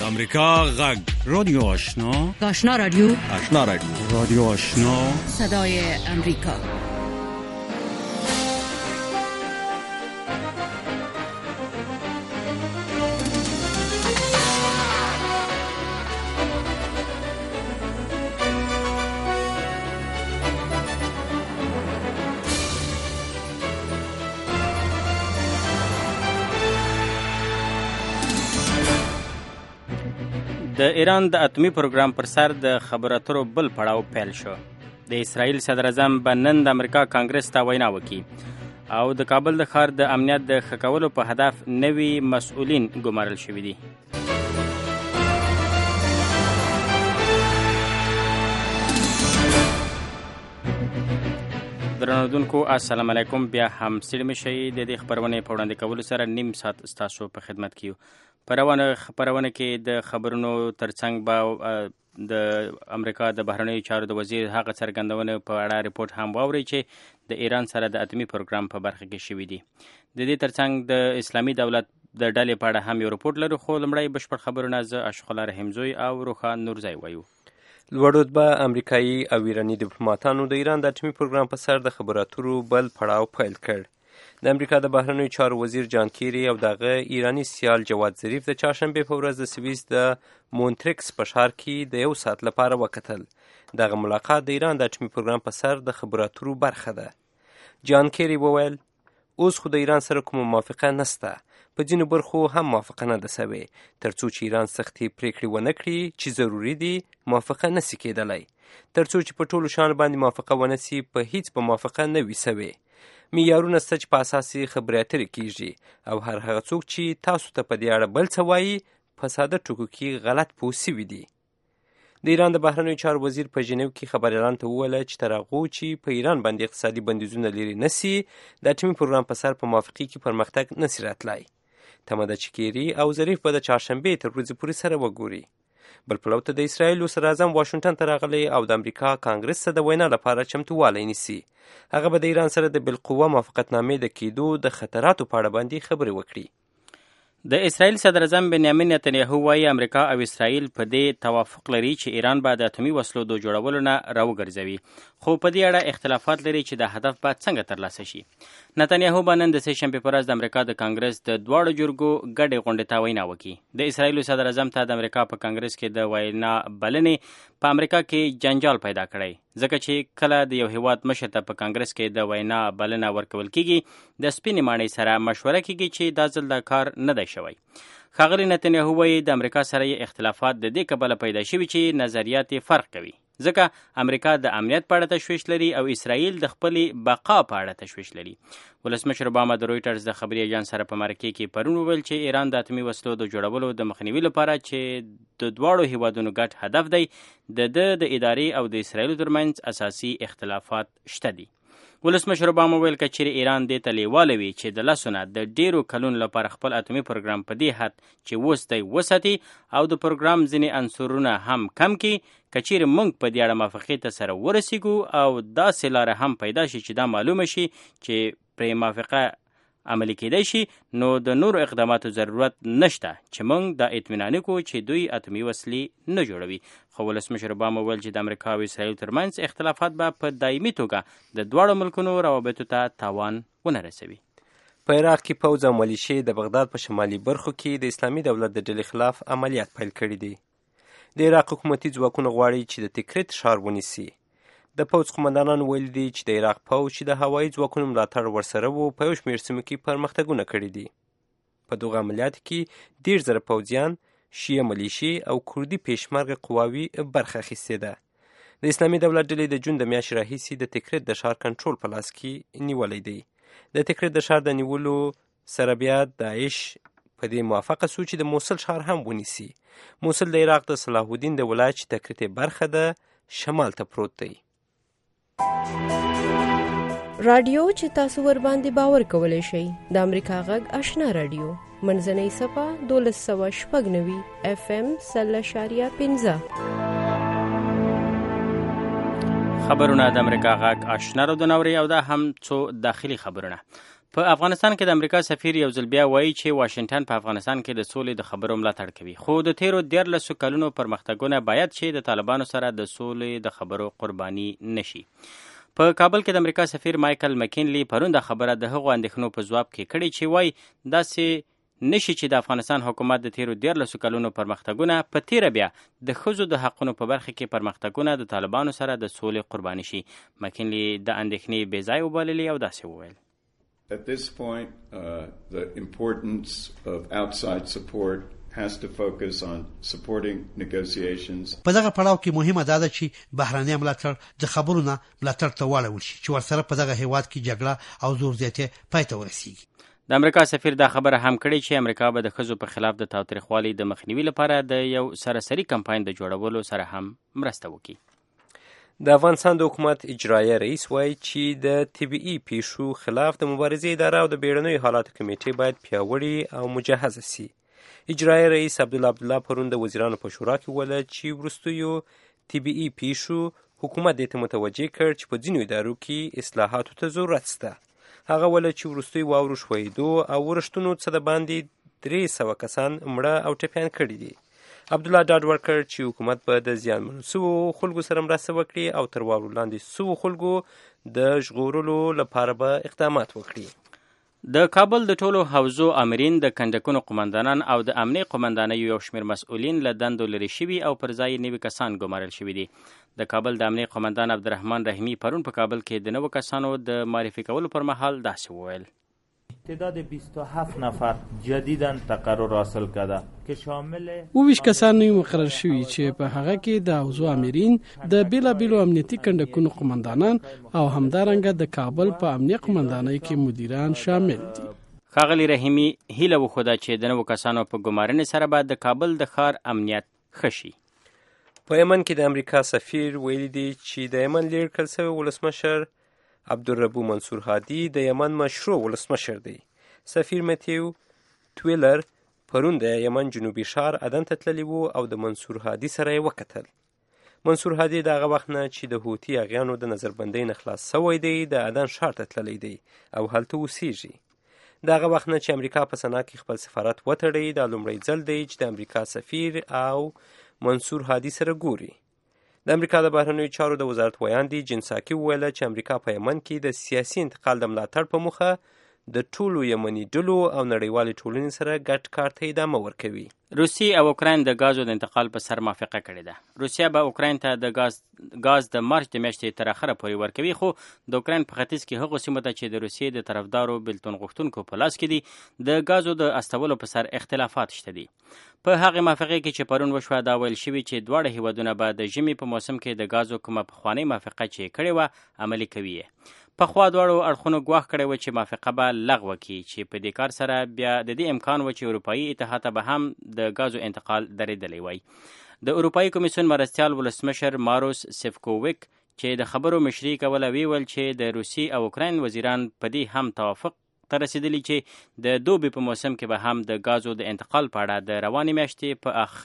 امریکا غږ رادیو آشنا آشنا رادیو رادیو آشنا صدای امریکا. د ایران د اتمی پروګرام پر سر د خبرو اترو بل پړاو پیل شو. د اسرائیل صدر اعظم به نن د امریکا کانګرس ته وینا وکړي او د کابل د ښار د امنیت د ښه کولو په هدف نوي مسؤلین ګمارل شوي دي. درنوونکو السلام علیکم. بیا هم ستړي مه شئ. د دې خپرونې په وړاندې کولو سره نیم ساعت ستاسو په خدمت کې یو. خبرونه کې د خبرونو ترڅنګ به د امریکا د بهرنیو چارو د وزیر هغه څرګندونه په اړه ریپورت هم واورئ چې د ایران سره د اتمی پروګرام په برخه کې شوي دي. د دې ترڅنګ د اسلامي دولت د ډلې په اړه هم یو ریپورت لرو، خو لومړی بشپړ خبرونه زه اشخلا رحیمزوی او روخان نورزی وایو. لوړ رتبه امریکایي او ایراني ډیپلوماتانو د ایران د اتمی پروګرام په سر د خبرو اترو بل پړاو پیل کړ. د امریکا د بهرنیو چارو وزیر جان کیری او دغه ایرانی سیال جواد ظریف د چهارشنبې په ورځ د سویس د مونټریکس په ښار کې د 1 ساعت لپاره وکتل. دغه ملاقات د ایران د اتمی پروګرام په سر د خبرو اترو برخه ده. جان کیری وویل اوس خو د ایران سره کومه موافقه نشته، په ځینو برخو هم موافقه نه ده سوې. ترڅو چې ایران سختې پریکړې ونه کړي چې ضروري دي، موافقه نشي کېدلی. ترڅو چې په ټولو شیانو باندې موافقه ونه سي، په هیڅ په موافقه نه وي سوې. معیارونه شته چې په اساس یې خبرې اترې کېږي او هر هغه څوک چې تاسو ته په دې اړه بل څه وایي په ساده ټکو کې غلط پوه سوي دي. د ایران د بهرنیو چارو وزیر په ژنیو کې خبریالانو ته وویل چې تر هغو چې په ایران باندې اقتصادي بندیزونه لرې نه سي، د اتمی پروګرام په سر په موافقې کې پرمختګ نه سي راتلی. تمه ده چې کیری او ظریف به د چهارشنبې تر ورځې پورې سره وګوري. بل پلو ته د اسرائیل صدر اعظم واشنګټن ته راغلی او د امریکا کانګرس ته د وینا لپاره چمتووالی نیسي. هغه به د ایران سره د بالقوه موافقتنامې د کېدو د خطراتو په اړه باندې خبرې وکړي. د اسرائیل صدر اعظم بنیامین نتنیاهو وایي امریکا او اسرائیل په دې توافق لري چې ایران به د اتمی وسلو د جوړولو نه راوګرځوي، خو په دې اړه اختلافات لري چې د هدف باید څنګه ترلاسه شي. نتنیاهو به نن د سه شنبې په ورځ د امریکا د کانګرس د دواړو جرګو ګډې غونډې ته وینا وکړي. د اسرائیل صدر اعظم ته د امریکا په کانګرس کې د وینا بلنې په امریکا کې جنجال پیدا کړی، ځکه چې کله د یو هیواد مشر ته په کانګرس کې د وینا بلنه ورکول کیږي، د سپینې ماڼۍ سره مشوره کیږي چې دا ځل دا کار نه دی شوی. ښاغلی نتنیاهو وایي د امریکا سره یې اختلافات د دې کبله پیدا شوي چې نظریات یې فرق کوي، ځکه امریکا د امنیت په اړه تشویش لري او اسرائیل د خپلې بقا په اړه تشویش لري. ولسمشر اوباما د رویټرز د خبري ایجانس سره په مرکې کې پرون وویل چې ایران د اتمی وسلو د جوړولو د مخنیوي لپاره چې د دواړو هیوادونو ګډ هدف دی، د ادارې او د اسرائیل ترمنځ اساسي اختلافات شته دي. ولسمشر اوباما ویل که چیرې ایران دې ته لیواله وي چې د لسو نه د ډیرو کلونو لپاره خپل اتمی پروګرام په دې حد چې اوس دی وساتي او د پروګرام ځینې عنصرونه هم کم کړي، که چیرې موږ په دې اړه موافقې ته سره ورسیږو او داسې لاره هم پیدا شي چې دا معلومه شي چې پرې موافقه عملي کېدای شي، نو د نورو اقداماتو ضرورت نشته چې موږ دا اطمیناني کړو چې دوی اتمی وسلې نه جوړوي. خو ولسمشر اوباما ویل چې د امریکا او اسرائیل ترمنځ اختلافات به په دایمي توګه د دواړو ملکونو روابطو ته تاوان ونه رسوي. په عراق کې پوځ او ملیشې د بغداد په شمالي برخو کې د اسلامي دولت د ډلې خلاف عملیات پیل کړي دي. د عراق حکومتي ځواکونه غواړي چې د تکریت ښار ونیسي. د پوځ قومندانانو ویلي دي چې د عراق پوځ چې د هوایي ځواکونو ملاتړ ورسره وو په یو شمېر سیمو کې پرمختګونه کړي دي. په دغه عملیاتو کې 1,000 پوځیان، شیعه ملیشې او کردي پېشمرګه قواوي برخه اخیستې ده. د اسلامي دولت ډلې د جون د میاشتې راهیسې د تکریت د ښار کنټرول په لاس کې نیولی دی. د تکریت د ښار د نیولو سره بیا داعش په دې موافقه سو چې د موصل ښار هم ونیسي. موصل د عراق د صلاح الدین د ولایت چې تکریت برخه ده، شمال ته پروت دی. رادیو چې تاسو ور باندې باور کولای شئ د امریکا غږ آشنا رادیو منځنۍ صفه 1290 FM 0.15. خبرونه د امریکا غږ آشنا رادیو نوري او دا هم څو داخلي خبرونه. په افغانستان کې د امریکا سفیر یو ځل بیا وایي چې واشنگټن په افغانستان کې د سولې د خبرو ملاتړ کوي، خو د تیرو 14 کلونو پرمختګونه باید چې د طالبانو سره د سولې د خبرو قرباني نشي. په کابل کې د امریکا سفیر مایکل مکینلی پرون د خبره د هغو اندېښنو په ځواب کې کړې چې وایي داسې نشي چې د افغانستان حکومت د تیرو 14 کلونو پرمختګونه په تیره بیا د ښځو د حقونو په برخه کې پرمختګونه د طالبانو سره د سولې قرباني شي. مکینلی د اندېښنې بې ځای وبللې او داسې وویل: At this point, the importance of outside support has to focus on supporting negotiations. په دغه پړاو کې مهمه ده چې بهرنی ملاتړ د خبرو نه ملاتړ ته واړول شي چې ورسره په دغه هیواد کې جګړه او زور زیاتي پای ته ورسیږي. د امریکا سفیر دا خبره هم کړې چې امریکا به د ښځو په خلاف د تاوتریخوالي د مخنیوي لپاره د یو سراسري کمپاین د جوړولو سره هم مرسته وکړي. د افغانستان د حکومت اجرایه رئیس وایي چې د طبیعي پیښو خلاف د مبارزې اداره او د بیړنیو حالاتو کمیټې باید پیاوړي او مجهزه سي. اجرایه رئیس عبدالله پرون د وزیرانو په شورا کې وویل چې وروستیو طبیعي پیښو حکومت دې ته متوجه کړ چې په ځینو ادارو کې اصلاحاتو ته ضرورت شته. هغه ویل چې وروستي واورو شویدو او ورښتونو څه د باندې 300 کسان مړه او ټپیان کړي دي. عبدالله ډاډ ورکړ چې حکومت به د زیانمنو سوو خلکو سره مرسته وکړي او تر واورو لاندې سوو خلکو د ژغورلو لپاره به اقدامات وکړي. د کابل د ټولو حوزو امرین، د کنډکونو قمندانان او د امنیه قمندانیو یو شمېر مسؤلین له دندو لرې شوي او پر ځای نوي کسان ګمارل شوي دي. د کابل د امنیه قمندان عبدالرحمن رحیمي پرون په کابل کې د نوو کسانو د معرفي کولو پر مهال داسې وویل: تعداد 27 نفر جدیداً تقرر حاصل کرده که شامل 20 کسان نوی مقرر شوي چې په هغه کې د حوزو امرین، د بیلابیلو امنیتي کنډکونو قمندانان او همدارنګه د کابل په امنیه قمندانۍ کې مدیران شامل دي. ښاغلي رحیمي هیله وښوده چې د نوو کسانو په ګمارنې سره به د کابل د ښار امنیت ښه شي. په یمن کې د امریکا سفیر ویلي دی چې د یمن لیر کړل شوی ولسمشر عبدالربو منصور هادي د یمن مشروع ولسمشر دی. سفیر متیو تویلر پرون د یمن جنوبي ښار عدن ته تللی و او د منصور هادي سره یې وکتل. منصور هادي د هغه وخت نه چې د هوتي اغیانو د نظربندۍ نه خلاص سوی دی د عدن ښار ته تللی دی او هلته اوسیږي. د هغه وخت نه چې امریکا په سنا کې خپل سفارت وتړی دا لومړی ځل دی چې د امریکا سفیر او منصور هادي سره ګوري. د امریکا د بهرنیو چارو د وزارت ویاندې جنساکي وویل چې امریکا په یمن کې د سیاسي انتقال د ملاتړ په موخه د ټولو یمني ډلو او نړیوالې ټولنې سره ګډ کار ته ادامه ورکوي. روسیې او اوکراین د غازو د انتقال په سر موافقه کړې ده. روسیه به اوکراین ته د غاز د مارچ د میاشتې تر اخره پورې ورکوي، خو د اوکراین په ختیځ کې هغو سیمو ته چې د روسیې د طرفدارو بېلتون غوښتونکو په لاس کې دي د غازو د استولو په سر اختلافات شته دي. په هغې موافقې کې چې پرون وشوه دا ویل شوي چې دواړه هیوادونه به د ژمي په موسم کې د غازو کومه پخوانۍ موافقه چې کړې وه عملي کوي. پخوا دواړو اړخونو ګواښ کړی و چې موافقه به لغوه کړي، چې په دې کار سره بیا د دې امکان و چې اروپایي اتحاد ته به هم د غازو انتقال درېدلی وای. د اروپایي کمیسیون مرستیال ولسمشر ماروس سیفکوویک چې د خبرو مشري کوله ویل چې د روسیې او اوکراین وزیران په دې هم توافق ته رسېدلي چې د دوبي په موسم کې به هم د غازو د انتقال په اړه د روانې میاشتې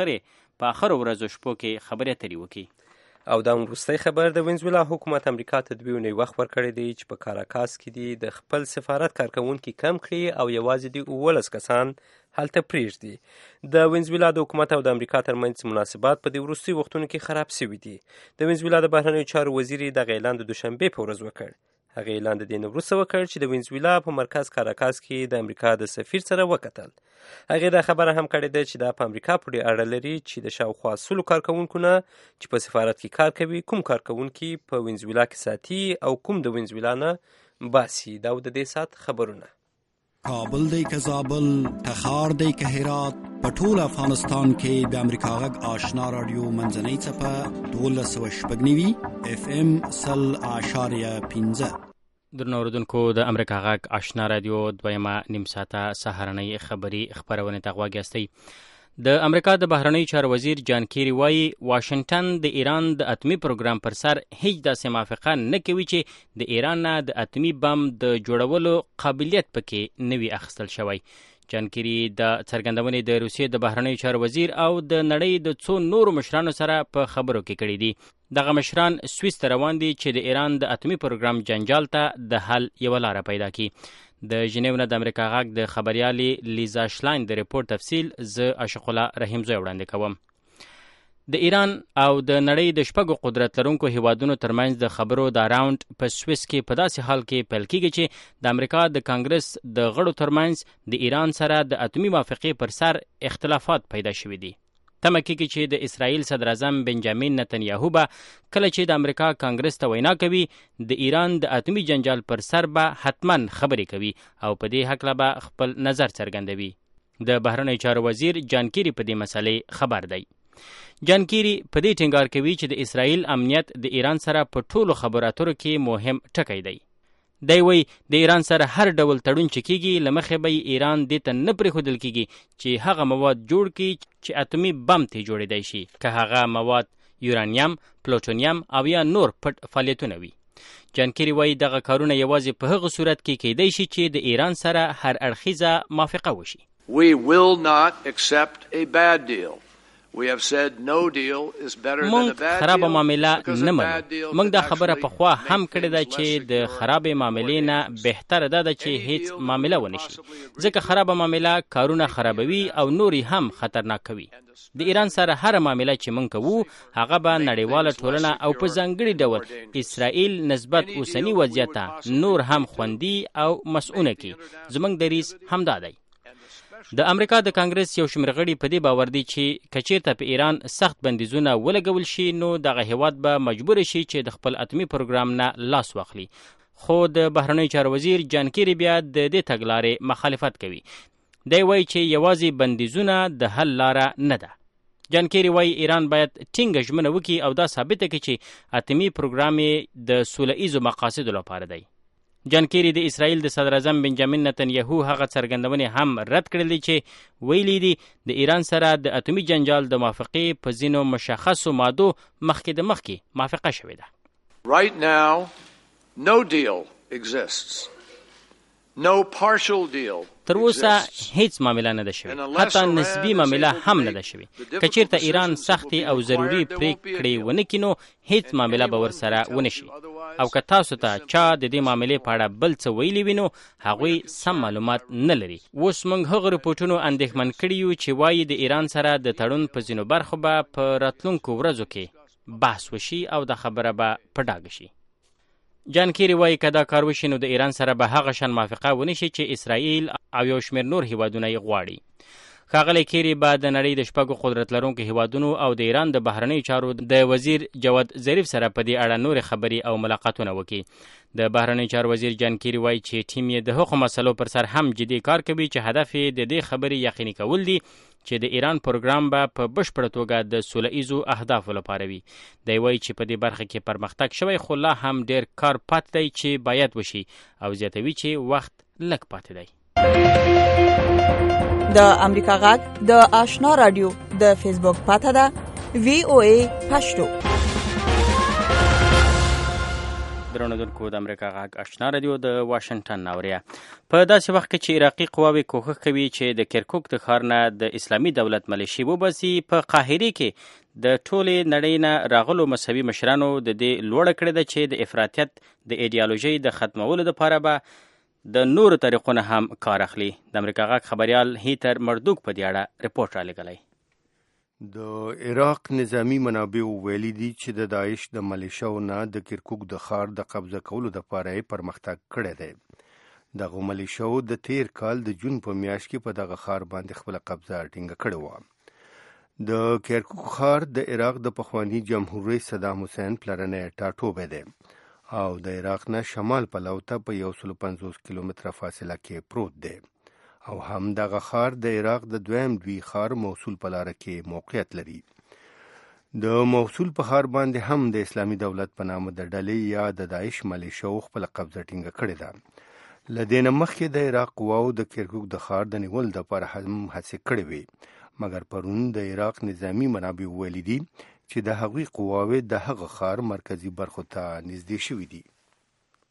په اخرو ورځو شپو کې خبرې اترې وکړي. او دا وروستی خبر د وینزویلا حکومت امریکا ته 2 اونۍ وخت ورکړی دی چې په کاراکاس کې دی د خپل سفارت کارکوونکي کم کړي او یوازې د 19 کسان هلته پرېږدي. د وینزویلا د حکومت او د امریکا ترمنځ مناسبات په دې وروستي وختونو کې خراب شوي دي. د وینزویلا د بهرنیو چارو وزیر دغه اعلان د دوشنبې په ورځ وکړ. هغه اعلان د دې نه وروسته وکړ چې د وینزویلا په مرکز کاراکاس کې د امریکا د سفیر سره وکتل. هغې دا خبره هم کړې ده چې دا په امریکا پورې اړه لري چې د شاوخوا 100 کارکوونکو نه چې په سفارت کې کار کوي کوم کارکوونکي په وینزویلا کې ساتي او کوم د وینزویلا نه باسي. دا د دې سات خبرونه. کابل دی که زابل، تخار دی که هرات، په ټول افغانستان کې د امریکا غږ آشنا رادیو منځنۍ څپه 1290 FM 100.5. درنو اوریدونکو د امریکا غږ آشنا رادیو دویمه نیم ساعته سهارنۍ خبري خپرونې ته غوږ یاستئ. د امریکا د بهرنیو چارو وزیر جان کیری وایي واشنگټن د ایران د اتمی پروګرام پر سر هیڅ داسې موافقه نه کوي چې د ایران نه د اتمی بم د جوړولو قابلیت پکې نه وي اخیستل شوی. جان کیری د څرګندونې د روسیې د بهرنیو چارو وزیر او د نړۍ د څو نورو مشرانو سره په خبرو کې کړي دي. دغه مشران سویس ته روان دي چې د ایران د اتمی پروګرام جنجال ته د حل یوه لاره پیدا کړي. د ژنیو نه د امریکا غږ د خبریالې لیزا شلاین د ریپورت تفصیل زه اشق الله رحیمزی وړاندې کوم. د ایران او د نړۍ د شپږو قدرت لرونکو هیوادونو ترمنځ د خبرو دا راوند په سویس کې په داسې حال کې پیل کیږي چې د امریکا د کانګرس د غړو ترمنځ د ایران سره د اتمی موافقې پر سر اختلافات پیدا شوي دي. تمه کېږي چې د اسرائیل صدر اعظم بنجامین نتنیاهو به کله چې د امریکا کانګرس ته وینا کوي د ایران د اتمی جنجال پر سر به حتما خبرې کوي او په دې هکله به خپل نظر څرګندوي. د بهرنیو چارو وزیر جان کیری په دې مسلې خبر دی. جان کیری په دې ټینګار کوي چې د اسرائیل امنیت د ایران سره په ټولو خبرو اترو کې مهم ټکی دی. دی وایي د ایران سره هر ډول تړون چې کیږي له مخې به ایران دې ته نه پرېښودل کیږي چې هغه مواد جوړ کړي چې اتمی بم ترې جوړېدی شي، که هغه مواد یورانیم، پلوټونیم او یا نور پټ فعالیتونه وي. جان کیری وایي دغه کارونه یوازې په هغه صورت کې کیدی شي چې د ایران سره هر اړخیزه موافقه وشي. We will not accept a bad deal. مونږ خرابه معامله نه منو. مونږ دا خبره پخوا هم کړې ده چې د خرابې معاملې نه بهتره ده چې هیڅ معامله ونه شي، ځکه خرابه معامله کارونه خرابوي او نوري هم خطرناک کوي. د ایران سره هر معامله چې مونږ کوو هغه به نړیواله ټولنه او په ځانګړي ډول اسرائیل نسبت اوسني وضعیت ته نور هم خوندي او مسؤونه کړي. زمونږ دریځ همدا دی. د امریکا د کانګرس یو شمېر غړي په دې باور دي چې که چیرته په ایران سخت بندیزونه ولګول شي نو دغه هیواد به مجبور شي چې د خپل اتمی پروګرام نه لاس واخلي. خو د بهرنیو چارو وزیر جان کیری بیا د دې تګلارې مخالفت کوي. دی وایي چې یوازې بندیزونه د حل لاره نه ده. جان کیری وایي ایران باید ټینګه ژمنه وکړي او دا ثابته کړي چې اتمی پروګرام یې د سوله ایزو مقاصدو لپاره دی. جان کیری د اسرائیل د صدر اعظم بنجامین نتنیاهو هغه څرګندونې هم رد کړلې چې ویلي دي د ایران سره د اتمی جنجال د موافقې په ځینو مشخصو مادو مخکې موافقه شوې ده. Right now, no deal exists. No partial deal. تر اوسه هیڅ معامله نه ده شوې، حتی نسبی معامله هم نه ده شوې. که چیرته ایران سختې او ضروري پریکړې ونه کړي نو هیڅ معامله به ورسره ونه شي. او که تاسو ته چا د دې معاملې په اړه بل څه ویلي وي نو هغوی سم معلومات نه لري. اوس موږ هغه رپورټونو اندېښمن کړي یو چې وایي د ایران سره د تړون په ځینو برخو به په راتلونکو ورځو کې بحث وشي او د خبره به په ډاګه شي. جان کیری وایي که دا کار وشي نو د ایران سره به هغه شان موافقه ونه شي چې اسرائیل او یو شمېر نور هیوادونه یې غواړي. ښاغلی کیری به د نړۍ د شپږو قدرت لرونکو هیوادونو او د ایران د بهرنیو چارو د وزیر جواد ظریف سره په دې اړه نورې خبرې او ملاقاتونه وکړي. د بهرنیو چارو وزیر جان کیری وایي چې ټیم یې د هغو مسلو پر سر هم جدي کار کوي چې هدف یې د دې خبرې یقیني کول دي چې د ایران پروګرام به په بشپړه توګه د سوله ایزو اهدافو لپاره وي. دی وایي چې په دې برخه کې پرمختګ شوی خو لا هم ډیر کار پاتې دی چې باید وشي او زیاتوي چې وخت لږ پاتې دی. د امریکا غږ د آشنا رادیو د فیسبوک پاته ده VOA پښتو. درنوونکو د امریکا غږ آشنا رادیو د واشنگټن ناوریا په داسې وخت کې چې عراقي قواوې کوښښ کوي چې د کرکوک د ښار نه د اسلامي دولت ملیشې وباسي، په قاهرې کې د ټولې نړۍ نه راغلو مذهبي مشرانو د دې لوړه کړې ده چې د افراطیت د ایډیالوژۍ د ختمولو لپاره به د نورو طریقونه هم کار اخلي. د امریکا غږ خبریال هیتر مردوک په دې اړه رپورټ رالیږلی. د عراق نظامی منابع ویلي دي چې د داعش د ملیشیاو نه د کرکوک د ښار د قبضه کولو لپاره پرمختګ کړی دی. دغه ملیشیاو د تیر کال د جون په میاشت کې په دغه ښار باندې خپل قبضه ټینګه کړې وه. د کرکوک ښار د عراق د پخواني جمهور رئیس صدام حسین پلرنی ټاټوبی دی او د عراق نه شمال پلو ته په 150 کیلومتره فاصله کې پروت دی او هم دغه ښار د عراق د دویم لوی ښار موصول په لاره کې موقعیت لري. د موصول په ښار باندې هم د اسلامي دولت په نامه د ډلې یا د داعش ملیشیاو خپل قبضه ټینګه کړې ده. له دې نه مخکې د عراق قواو د کرکوک د ښار د نیولو لپاره هم هڅې کړې وې، مګر پرون د عراق نظامی منابع ویلي دي چې د هغوی قواوې د هغه ښار مرکزی برخو ته نږدې شوي دي.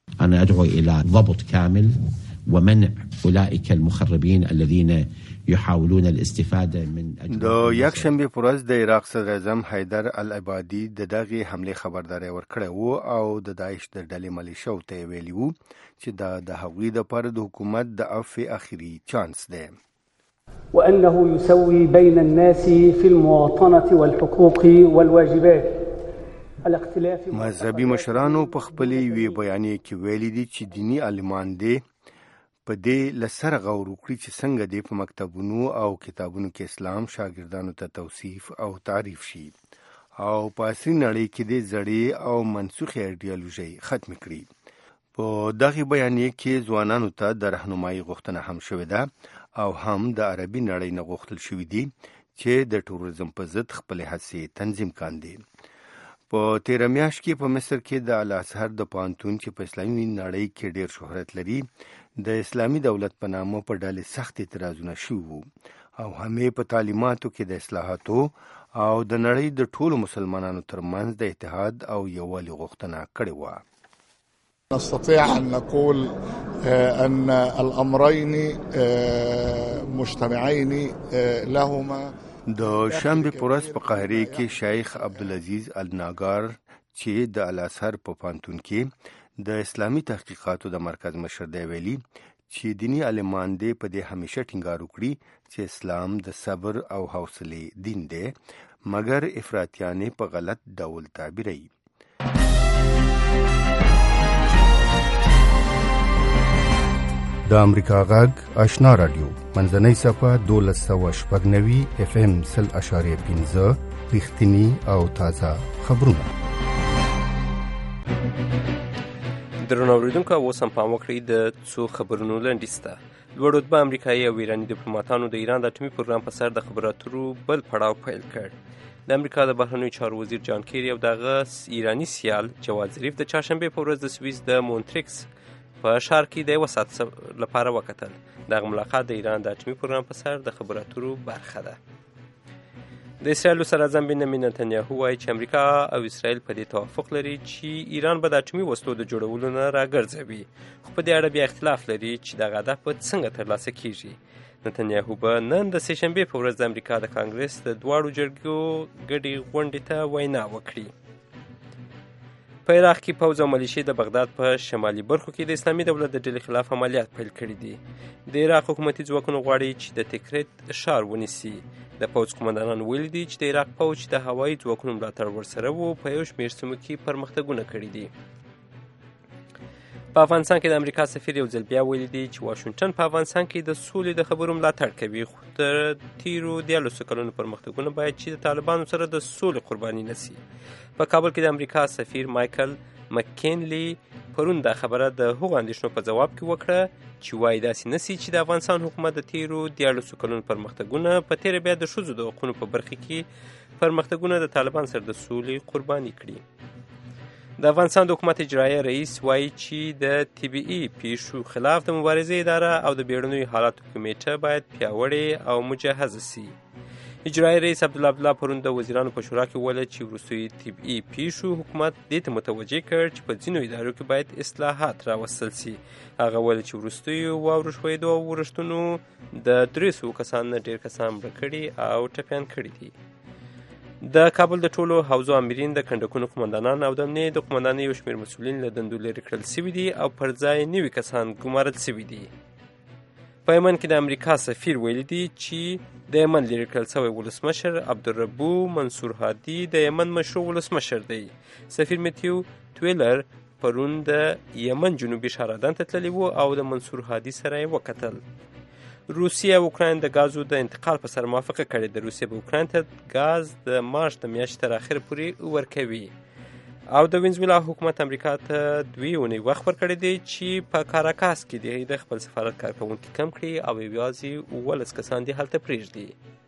أنا أدعو إلى ضبط كامل ومنع أولئك المخربين الذين يحاولون الاستفاده من د یک شنبه پر ورځ د عراق صدر اعظم حیدر العبادي د دغه حمله خبرداري ورکړه وو او د داعش د ډلې ملیشو ته ویلی وو چې د هغوی د پر د حکومت د عفو اخري چانس ده وانه يسوي بين الناس في المواطنه والحقوق والواجبات الاختلاف. مذهبي مشرانو په خپلې وی بیانیه کې ویلي دي چې دینی عالمان دي په دې لسر غور وکړي چې څنګه د په مکتبونو او کتابونو کې اسلام شاګردانو ته توصیف او تعریف شي او په اصلي نړۍ کې د زړې او منسوخې ایډیالوژي ختم کړي. په دغه بیانیه کې ځوانانو ته د راهنمایي غوښتنه هم شوې ده او هم د عربي نړۍ نه غوښتل شوې دي چې د ټوریزم په ضد خپل هڅې تنظیم کاندي. په تیر میاشت کې په مصر کې د الازهر د پوهنتون چې په اسلامي نړۍ کې ډیر شهرت لري د اسلامي دولت په نامه په ډالې سخت اعتراضونه شوي او همې په تعلیماتو کې د اصلاحاتو او د نړۍ د ټولو مسلمانانو ترمنځ د اتحاد او یووالي غوښتنه کړې وه. نستطيع أن نقول أن الأمرين مجتمعين لهما. د شنبه پر ورځ په قاهره کې شیخ عبدالعزیز الناګار چې د الازهر په پوهنتون کې د اسلامي تحقیقاتو د مرکز مشر دی ویلي چې دینی عالمان دې په دې همیشه ټینګار وکړي چې اسلام د صبر او حوصله دین دی مګر افراطیانه په غلط ډول تعبیري. د امریکا غږ آشنا رادیو منځنۍ صفه 1290 FM 0.5 رښتینی او تازه خبرونه. درنو اوریدونکو اوس هم پام وکړئ د څو خبرونو لنډیز ته. لوړ رتبه امریکایي او ایراني ډیپلوماټانو د ایران د اټومي پروګرام په سر د خبرو اترو بل پړاو پیل کړ. د امریکا د بهرنیو چارو وزیر جان کیری او دغه ایرانی سیال جواد ظریف د چهارشنبه په ورځ د سویس د مونټریکس په ښار کې د 1 ساعت لپاره وکتل. دغه ملاقات د ایران د اټومي پروګرام په سر د خبرو اترو برخه ده. د اسرائیل صدر اعظم بنیامین نتنیاهو وایي چې امریکا او اسرائیل په دې توافق لري چې ایران به د اټومي وسلو د جوړولو نه راګرځوي، خو په دې اړه بیا اختلاف لري چې دغه هدف به څنګه ترلاسه کیږي. نتنیاهو به نن د سهشنبې په ورځ د امریکا د کانګرس د دواړو جرګو ګډې غونډې ته وینا وکړي. په عراق کې پوځ او ملیشې د بغداد په شمالي برخو کې د اسلامي دولت د ډلې خلاف عملیات پیل کړي دي. د عراق حکومتي ځواکونو غواړي چې د تکریت ښار ونیسي. د پوځ قومندانان ویلي دي چې د عراق پوځ د هوایي ځواکونو ملاتړ ورسره وو په یو شمېر سیمو کې پرمختګونه کړي دي. په افغانستان کې د امریکا سفیر یو ځل بیا ویلي دی چې واشنګټن په افغانستان کې د سولې د خبرو ملاتړ کوي، خو تر تیرو 14 کلونو پرمختګونه باید چې د طالبانو سره د سولې قرباني نشي. په کابل کې د امریکا سفیر مایکل مکینلی پرون دا خبره د هغو اندېښنو په ځواب کې وکړه چې وایي داسې نشي چې د افغانستان حکومت د تیرو 14 کلونو پرمختګونه په تیره بیا د ښځو د حقونو په برخه کې پرمختګونه د طالبان سره د سولې قرباني کړي. د افغانستان د حکومت اجرایه رئیس وایي چې د طبیعي پیښو خلاف د مبارزې اداره او د بیړنیو حالاتو کمیټه باید پیاوړې او مجهزه سي. اجرایه رئیس عبدالله پرون د وزیرانو په شورا کې وویل چې وروستیو طبیعي پیښو حکومت دې ته متوجه کړ چې په ځینو ادارو کې باید اصلاحات راوستل سي. هغه وویل چې وروستیو واورو ښویېدو او ورښتونو د 300 کسان نه ډېر کسان مړه کړي او ټپیان کړي دي. د کابل د ټولو حوزو امرین د کنډکونو قومندانان او د امنیې د قومندانۍ یو شمېر مسؤلین له دندو لرې کړل سوي دي او پر ځای نوي کسان ګمارل سوي دي. په یمن کې د امریکا سفیر ویلي دی چې د یمن لرې کړل سوی ولسمشر عبدالربو منصور هادي د یمن مشروع ولسمشر دی. سفیر میتیو تویلر پرون د یمن جنوبي ښاردان ته تللی و او د منصور هادي سره یې وکتل. روسیه او اوکراین د غازو د انتقال په سر موافقه کړې ده. روسیه به اوکراین ته غاز د مارچ د میاشتې تر اخره پورې ورکوي او د وینزویلا حکومت امریکا ته 2 اونۍ وخت ورکړی دی چې په کاراکاس کې د خپل سفارت کارکوونکي کم کړي او یوازې 19 کسان دې هلته پرېږدي.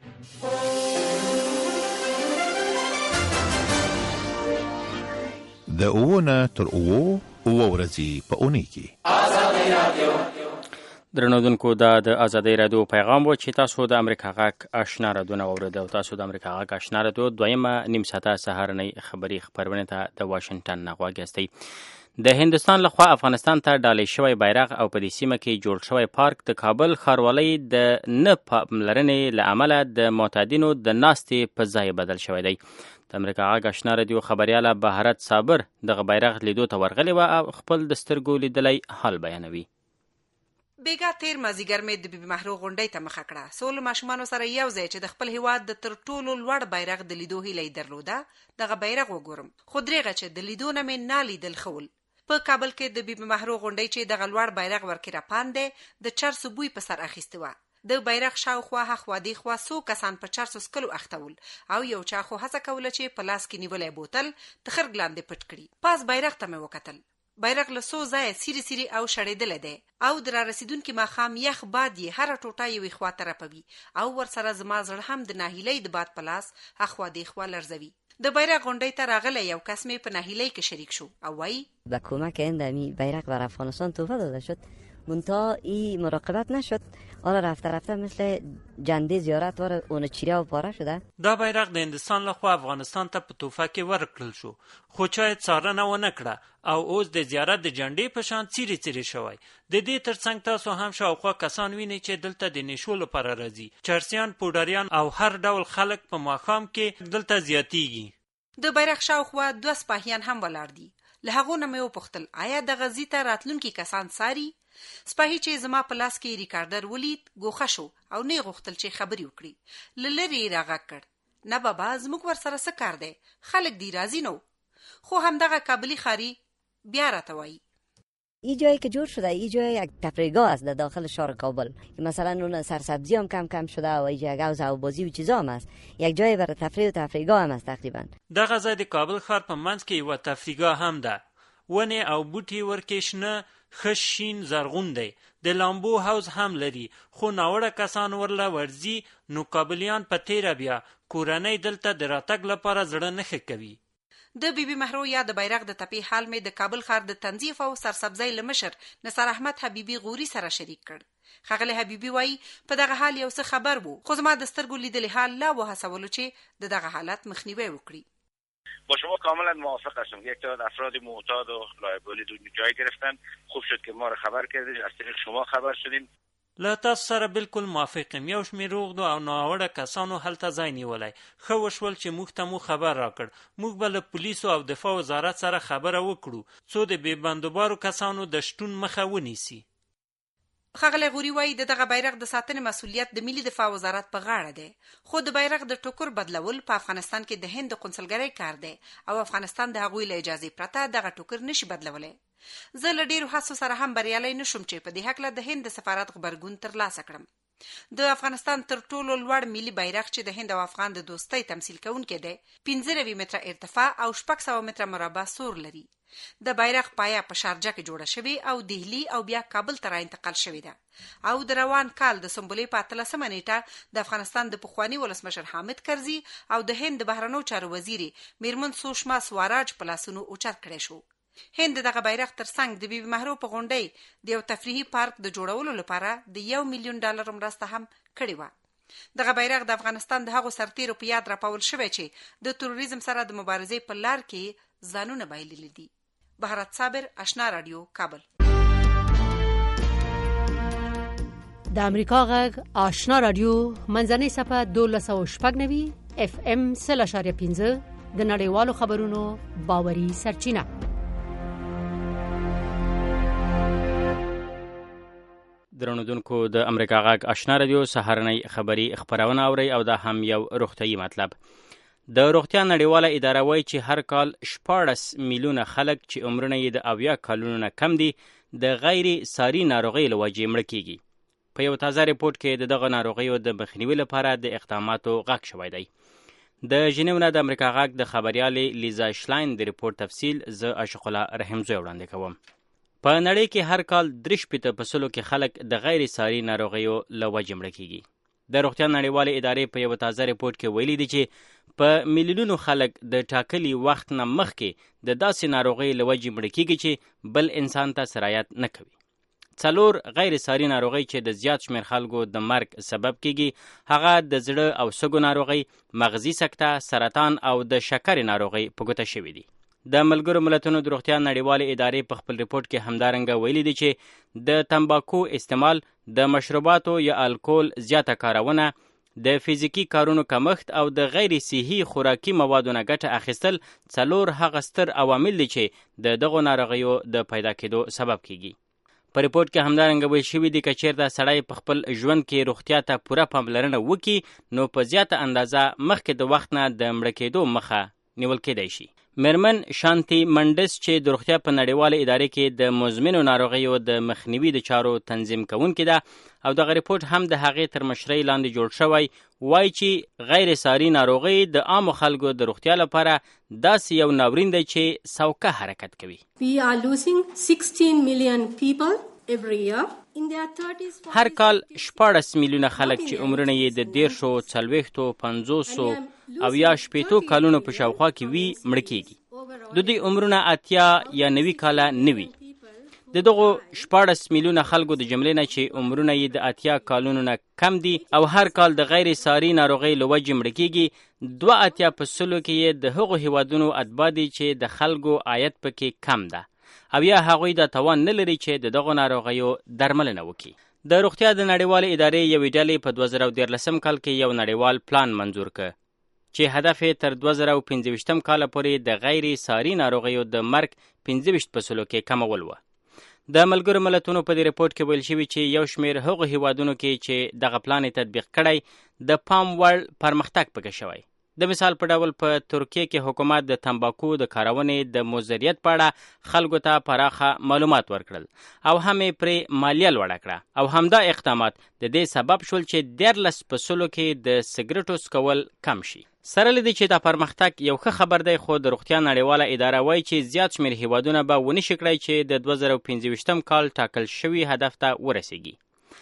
د اوونه تر اوو ورځې په اونۍ کې آزادۍ رادیو. درنودونکو دا د آزادۍ رادیو پیغام و چې تاسو د امریکا غږ آشنا رادیو نه واورئ او تاسو د امریکا غږ آشنا رادیو دویمه نیم ساعته سهارنۍ خبري خپرونه ته د واشنگټن نه غواګستئ. د هندستان لخوا افغانستان ته ډالۍ شوی بیرغ او په دې سیمه کې جوړ شوی پارک د کابل ښاروالۍ د نه پاملرنې له امله د معتادینو د ناستې په ځای بدل شوی دی. د امریکا غږ آشنا رادیو خبریاله بهارت صابر دغه بیرغ لیدو ته ورغلی وه او خپل د سترګو لیدلی حال بیانوي. بیګا تیر مازیګر مې د بیبي محرو غونډۍ ته مخه کړه. سولو ماشومانو سره یو ځای چې د خپل هیواد د تر ټولو لوړ بیرغ د لیدو هیله یې درلوده دغه بیرغ وګورم، خو درېغه چې د لیدو نه مې نه لیدل خول. په کابل کې د بیبي محرو غونډۍ چې دغه لوړ بیرغ ورکې راپاندې د چرسو بوی په سر اخیسته وه. د بیرغ شاوخوا هخوا دیخوا څو کسان په چرسو څکلو اخته ول او یو چا خو هڅه کوله چې په لاس کې نیولی بوتل د خرګ لاندې پټ کړي. پاس بیرغ ته مې وکتل. بیرغ له څو ځایه سیري سیري او شړېدلی دی او د رارسېدونکي ماښام یخ باد یې هره ټوټه یوې خوا ته رپوي او ورسره زما زړه هم د ناهیلۍ د باد په لاس هخوا دیخوا لرزوي. د بیرغ غونډۍ ته راغلی یو کس مې په ناهیلۍ کې شریک شو او وایي به کمک این بیرغ بر افغانستان تحفه داده شد، منتها این مراقبت نشد. حالا رفته رفته مثل جنده زیارت واره اون چیره و پاره شده. دا بیرغ د هندستان لخوا افغانستان ته په تحفه کې ورکړل شو، خو چا یې څارنه ونه کړه او اوس د زیارت د جنډې په شان څیرې څیرې شوی. د دې ترڅنګ تاسو هم شاوخوا کسان وینئ چې دلته د نیشو لپاره راځي. چرسیان، پوډریان او هر ډول خلک په ماښام کې دلته زیاتیږي. د بیرغ شاوخوا 2 سپاهیان هم ولاړ دي. له هغو نه مې وپوښتل آیا د غزې ته راتلونکي کسان څاري؟ سپاهي چې زما په لاس کې ریکارډر ولید ګوښه شو او نه غوښتل چې خبرې وکړي. له لرې یې راغږ کړ، نه بابا زموږ ورسره څه کار دی، خلک دی راضي نه. خو همدغه کابلی خاري بیا راته وایي این جایی که جور شده این جای یک تفریحگاه است در داخل شهر کابل که مثلا اون سرسبزی هم کم کم شده و اینجا یک حوض بازی و چیزا هم است، یک جای برای تفریح و تفریحگاه هم است. تقریبا دغه ځای د کابل ښار په منځ کې یوه تفریحګاه هم ده. ونې او بوټي ورکې شنه ښه شین زرغون دی. د لامبو حوض هم لري، خو ناوړه کسان ورله ورځي نو کابلیان په تیره بیا کورنۍ دلته د راتګ لپاره زړه نه ښه کوي. د بیبي محرو یا د بیرغ د تپې حال مې د کابل ښار د تنظیف او سرسبزۍ له مشر نثار احمد حبیبي غوري سره شریک کړ. ښاغلی حبیبي وایي په دغه حال یو څه خبر وو، خو زما د سترګو لیدلی حال لا وهڅولو چې د دغه حالت مخنیوی وکړي. با شما کاملا موافق هستم. یک تعداد افراد معتاد و لایبالی دو جای گرفتن. خوب شد که ما رو خبر کردید، از طریق شما خبر شدیم. له تاسو سره بالکل موافق یم. یو شمېر روغدو او ناوړه کسانو هلته ځای نیولی. ښه وشول چې موږ ته مو خبر راکړ. موږ به له پولیسو او دفاع وزارت سره خبره وکړو څو د بې بندوبارو کسانو د شتون مخه ونیسي. ښاغلی غوري وایي د دغه بیرغ د ساتنې مسؤلیت د ملي دفاع وزارت په غاړه دی، خو د بیرغ د ټوکر بدلول په افغانستان کې د هند د قونسلګرۍ کار دی او افغانستان د هغوی له اجازې پرته دغه ټوکر نشي بدلولی. زه له ډېرو هڅو سره هم بریالی نشوم چې په دې هکله د هند د سفارت غبرګون ترلاسه کړم. د افغانستان تر ټولو لوړ ملي بیرغ چې د هند او افغان د دوستۍ تمثیل کوونکی دی 15 متره ارتفاع او 600 متره مربع سور لري. د بیرغ پایه په شارجه کې جوړه شوې او دهلی او بیا کابل ته انتقال شوې ده او د روان کال د سنبلې په 13 نیټه د افغانستان د پخوانی ولسمشر حامد کرزي او د هند د بهرنیو چارو وزیر میرمن سوشما سواراج په لاسونو اوچت کړی شو. هند دغه بیرغ ترڅنګ د بیبي محرو په غونډۍ د یو تفریحي پارک د جوړولو لپاره د $1 ملیون مرسته هم کړې وه. دغه بیرغ د افغانستان د هغو سرتیرو په یاد راپول شوی چې د تروریزم سره د مبارزې په لار کې ځانونه بایللي دي. بهارت صابر، آشنا رادیو، کابل. د امریکا غږ آشنا رادیو منځنۍ صفحه 1290 FM 0.5 د نړیوالو خبرونو باوري سرچینه. درنودونکو د امریکا غږ آشنا رادیو سهارنۍ خبری خبرونه اوري او دا هم یو روغتیايي مطلب. د روغتیا نړیواله اداره وایي چې هر کال 14 میلیونه خلک چې عمرونه یې د 70 کلونو نه کم دي د غیر ساري ناروغۍ له وجې مړه کیږي. په یو تازه ریپورت کې د دغه ناروغیو د مخنیوي لپاره د اقداماتو غږ شوی دی. د ژنیو نه د امریکا غږ د خبریالې لیزا شلاین د ریپورت تفصیل زه عاشق الله رحمزوی وړاندې کوم. په نړۍ کې هر کال 3% کې خلک د غیر ساري ناروغیو له وجې مړه کیږي. د روغتیا نړیوالې ادارې په یو تازه ریپورت کې ویلي دي چې په میلیونونو خلک د ټاکلي وخت نه مخکې د داسې ناروغۍ له وجې مړه کیږي چې بل انسان ته سرایت نه کوي. 4 غیر ساري ناروغۍ چې د زیات شمېر خلکو د مرګ سبب کیږي هغه د زړه او سږو ناروغۍ، مغزي سکته، سرطان او د شکرې ناروغۍ په ګوته شوي دي. د ملګرو ملتونو د روغتیا نړیوالې ادارې په خپل ریپورت کې همدارنګه ویلي دي چې د تمباکو استعمال، د مشروباتو یا الکول زیاته کارونه، د فزیکی کارونو کمښت او د غیر صحي خوراکي موادو نه ګټه اخیستل 4 هغه ستر عوامل دي چې د دغو ناروغیو د پیدا کېدو سبب کیږي. په ریپورت کې همدارنګه ویل شوي دي که چېرته سړی په خپل ژوند کې روغتیا ته پوره پاملرنه وکړي نو په زیاته اندازه مخکې د وخت نه د مړه کېدو مخه نیول کېدی شي. میرمن شانتی منډس چې د روغتیا په نړیواله ادارې کې د مزمنو ناروغیو د مخنیوي د چارو تنظیم کوونکې ده او دغه ریپورت هم د هغې تر مشرۍ لاندې جوړ شوی، وایي چې غیر ساري ناروغۍ د عامو خلکو د روغتیا لپاره داسې یو ناورین دی چې سوکه حرکت کوي. We are losing 16 million people every year. هر کال 14 میلیونه خلک چې عمرونه یې د 10 40 50 او یا 80 کالونو په شاوخوا کې وي مړه کېږي. د دوی عمرونه 80 یا 90 کاله نه وي. د دغو 14 میلیونه خلکو د جملې نه چې عمرونه یې د 80 کالونو نه کم دي او هر کال د غیر ساري ناروغۍ له وجې مړه کېږي، 82% کې یې د هغو هیوادونو اتباع دي چې د خلکو عاید پکې کم ده او یا هغوی د توان نه لري چې د دغو ناروغیو درملنه وکړي. د روغتیا د نړیوالې ادارې یوې ډلې په 2013 کال کې یو نړیوال پلان منظور کړ چې هدف یې تر 2025 کال پورې د غیر ساري ناروغیو د مرګ 25% کې کمول و. د ملګرو ملتونو په دې ریپورت کې ویل شوي چې یو شمېر هغو هیوادونو کې چې دغه پلان یې تطبیق کړی د پام وړ پرمختګ پکې شوی. د مثال په ډول په ترکیه کې حکومت د تمباکو د کارونې د مضریت په اړه خلکو ته پراخه معلومات ورکړل او هم یې پرې مالیه لوړه کړه او همدا اقدامات د دې سبب شول چې 13% کې د سګرټو څکول کم شي. سره له دې چې دا پرمختګ یو ښه خبر دی، خو د روغتیا نړیواله اداره وایي چې زیات شمېر هیوادونه به ونشي کړی چې د 2025 کال ټاکل شوي هدف ته ورسیږي.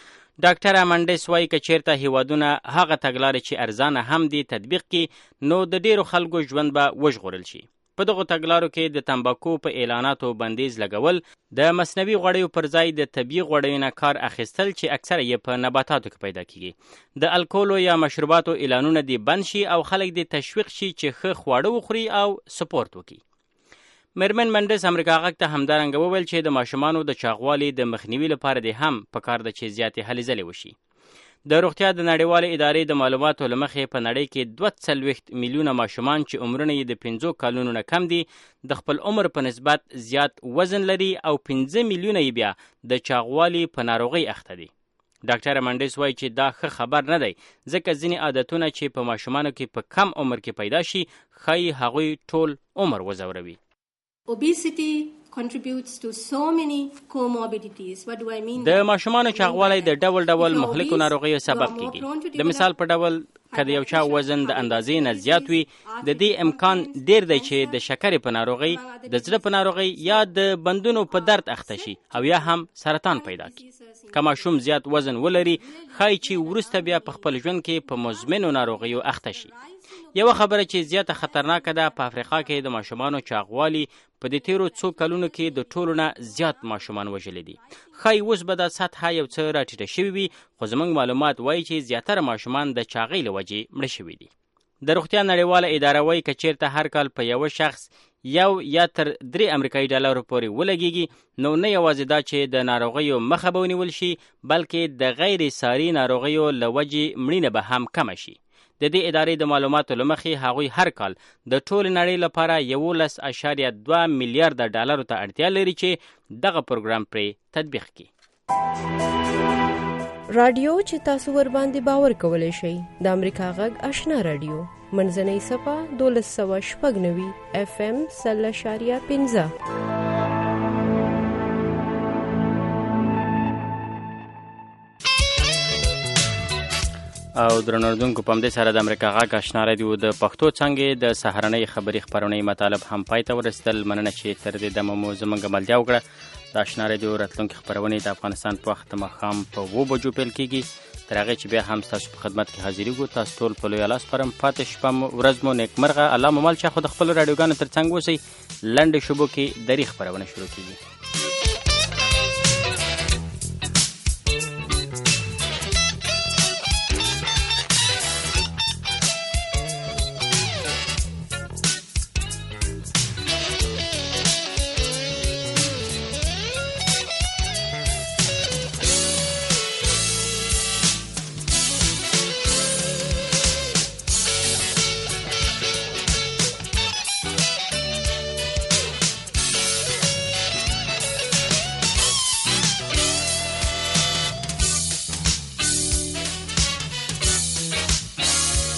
ډاکټره منډس وایي که چېرته هیوادونه هغه تګلارې چې ارزانه هم دي تطبیق کړي نو د ډېرو خلکو ژوند به وژغورل شي. په دغو تګلارو کې د تمباکو په اعلاناتو بندیز لګول، د مصنوعي غوړیو پر ځای د طبیعي غوړیو نه کار اخیستل چې اکثره یې په نباتاتو کې پیدا کیږي، د الکولو یا مشروباتو اعلانونه دې بند شي او خلک دې تشویق شي چې ښه خواړه وخوري او سپورت وکړي. میرمن منډس امریکا غږ ته همدارنګه وویل چې د ماشومانو د چاغوالي د مخنیوي لپاره دې هم پکار ده چې زیاتې هلې ځلې وشي. د روغتیا د نړیوالې ادارې د معلوماتو له مخې په نړۍ کې 42 میلیونه ماشومان چې عمرونه یې د 50 کالونو نه کم دي د خپل عمر په نسبت زیات وزن لري او 15 میلیونه یې بیا د چاغوالي په ناروغۍ اخته دي. ډاکټر منډس وایي چې دا ښه خبر نه دی ځکه ځینې عادتونه چې په ماشومانو کې په کم عمر کې پیدا شي ښایي هغوی ټول عمر وځوروي. Obesity contributes to so many comorbidities. What do I mean? د ماشومانو چاغوالی د ډول ډول مهلکو ناروغیو سبب کیږي. د مثال په ډول که د یو چا وزن د اندازې نه زیات وي د دې امکان ډیر دی چې د شکرې په ناروغۍ، د زړه په ناروغۍ یا د بندونو په درد اخته شي او یا هم سرطان پیدا کړي. که ماشوم زیات وزن ولري ښایي چې وروسته بیا په خپل ژوند کې په مزمنو ناروغیو اخته شي. یوه خبره چې زیاته خطرناکه ده، په افریقا کې د ماشومانو چاغوالي په دې تیرو څو کلونو کې د ټولو نه زیات ماشومان وژلي دي. ښایي اوس به دا سطحه یو څه راټیټه شوې وي، خو زموږ معلومات وایي چې زیاتره ماشومان د چاغۍ له وجې مړه شوي دي. د روغتیا نړیواله اداره وایي که چېرته هر کال په یوه شخص یو یا تر 3 امریکایي ډالرو پورې ولګېږي نو نه یوازې دا چې د ناروغیو مخه به ونیول شي بلکې د غیر ساري ناروغیو له وجې مړینه به هم کمه شي. د دې ادارې د معلوماتو له مخې هغوی هر کال د ټولې نړۍ لپاره 11.2 میلیارده ډالرو ته اړتیا لري چې دغه پروګرام پرې تطبیق کړي. رادیو چې تاسو ور باندې باور کولای شئ د امریکا غږ آشنا رادیو منځنۍ صفه 1296 FM 0.15. او درنوردونکو په همدې سره د امریکا غږ آشنا رادیو د پښتو څانګې د سهارنۍ خبري خپرونې مطالب هم پای ته ورسېدل. مننه چې تر دې دمه مو زموږ ملتیا وکړه. د آشنا رادیو راتلونکې خپرونې د افغانستان په وخت ماښام په 2 بجو پیل کیږي. تر هغې چې بیا هم ستاسو په خدمت کې حاضرېږو. تاسو ټول په لوی الله سپارم. پاتې شپه مو ورځ مو نیکمرغه. الله مو مل شه. خو د خپلو راډیوګانو تر څنګ اوسئ. لنډې شبو کې دري خپرونه شروع کیږي.